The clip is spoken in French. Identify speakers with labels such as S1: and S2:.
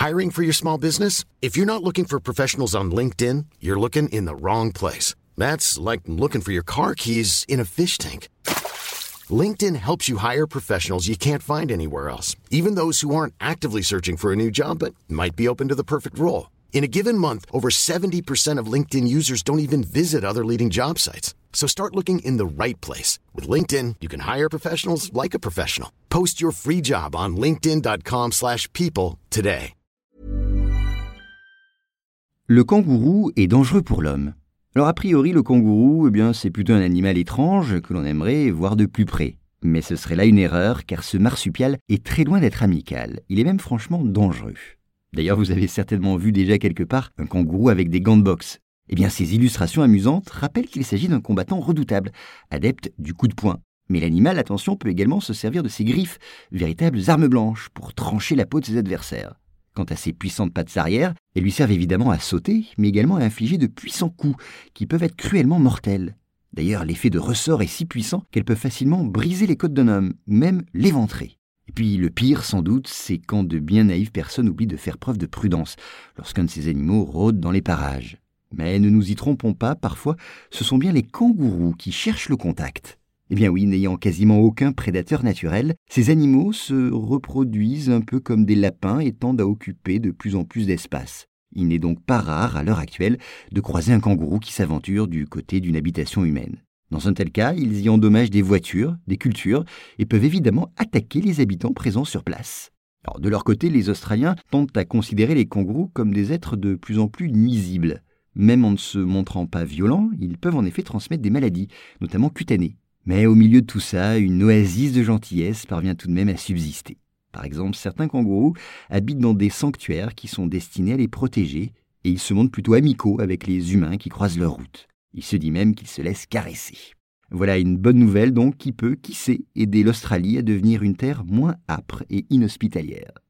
S1: Hiring for your small business? If you're not looking for professionals on LinkedIn, you're looking in the wrong place. That's like looking for your car keys in a fish tank. LinkedIn helps you hire professionals you can't find anywhere else, even those who aren't actively searching for a new job but might be open to the perfect role. In a given month, over 70% of LinkedIn users don't even visit other leading job sites. So start looking in the right place. With LinkedIn, you can hire professionals like a professional. Post your free job on linkedin.com/people today.
S2: Le kangourou est dangereux pour l'homme. Alors a priori, le kangourou, c'est plutôt un animal étrange que l'on aimerait voir de plus près. Mais ce serait là une erreur, car ce marsupial est très loin d'être amical. Il est même franchement dangereux. D'ailleurs, vous avez certainement vu déjà quelque part un kangourou avec des gants de boxe. Ces illustrations amusantes rappellent qu'il s'agit d'un combattant redoutable, adepte du coup de poing. Mais l'animal, attention, peut également se servir de ses griffes, véritables armes blanches, pour trancher la peau de ses adversaires. Quant à ses puissantes pattes arrière, elles lui servent évidemment à sauter, mais également à infliger de puissants coups, qui peuvent être cruellement mortels. D'ailleurs, l'effet de ressort est si puissant qu'elles peuvent facilement briser les côtes d'un homme, ou même l'éventrer. Et puis le pire, sans doute, c'est quand de bien naïves personnes oublient de faire preuve de prudence, lorsqu'un de ces animaux rôde dans les parages. Mais ne nous y trompons pas, parfois, ce sont bien les kangourous qui cherchent le contact. Oui, n'ayant quasiment aucun prédateur naturel, ces animaux se reproduisent un peu comme des lapins et tendent à occuper de plus en plus d'espace. Il n'est donc pas rare, à l'heure actuelle, de croiser un kangourou qui s'aventure du côté d'une habitation humaine. Dans un tel cas, ils y endommagent des voitures, des cultures, et peuvent évidemment attaquer les habitants présents sur place. Alors, de leur côté, les Australiens tendent à considérer les kangourous comme des êtres de plus en plus nuisibles. Même en ne se montrant pas violents, ils peuvent en effet transmettre des maladies, notamment cutanées. Mais au milieu de tout ça, une oasis de gentillesse parvient tout de même à subsister. Par exemple, certains kangourous habitent dans des sanctuaires qui sont destinés à les protéger, et ils se montrent plutôt amicaux avec les humains qui croisent leur route. Il se dit même qu'ils se laissent caresser. Voilà une bonne nouvelle donc qui peut, qui sait, aider l'Australie à devenir une terre moins âpre et inhospitalière.